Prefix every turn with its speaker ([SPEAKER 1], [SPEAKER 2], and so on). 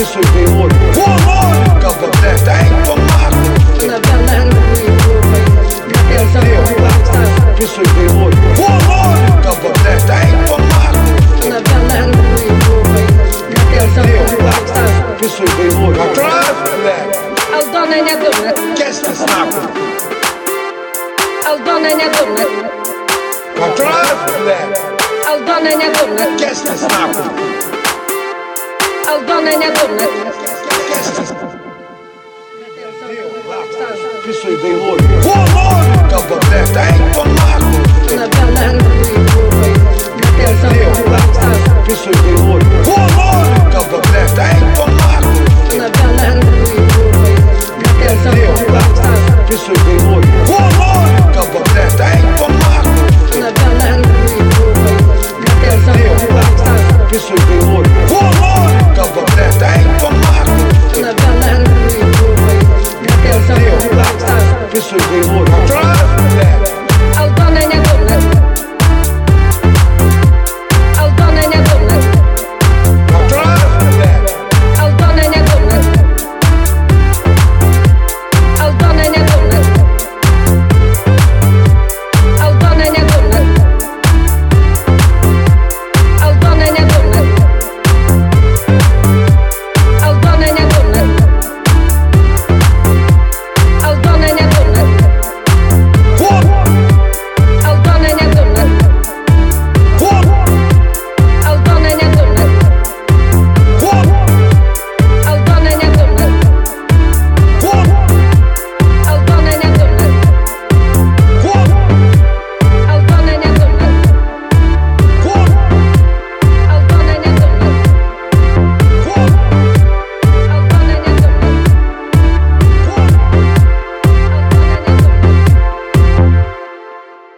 [SPEAKER 1] Pessoas bem olho. O amor, capa desta é informado.
[SPEAKER 2] Na bela rua, na atenção,
[SPEAKER 1] pessoas bem olho. O amor, capa desta é informado.
[SPEAKER 2] na bela rua, na atenção,
[SPEAKER 1] pessoas bem olho. Atrás,
[SPEAKER 2] Aldona é dona.
[SPEAKER 1] Kesta snappen.
[SPEAKER 2] Aldona é dona.
[SPEAKER 1] Atrás,
[SPEAKER 2] Aldona é dona.
[SPEAKER 1] Kesta snappen.
[SPEAKER 2] Aldona é dona.
[SPEAKER 1] Pessoas bem olho. O amor, capa desta é informado.
[SPEAKER 2] Na bela rua, na atenção,
[SPEAKER 1] pessoas bem olho. O amor, capa desta é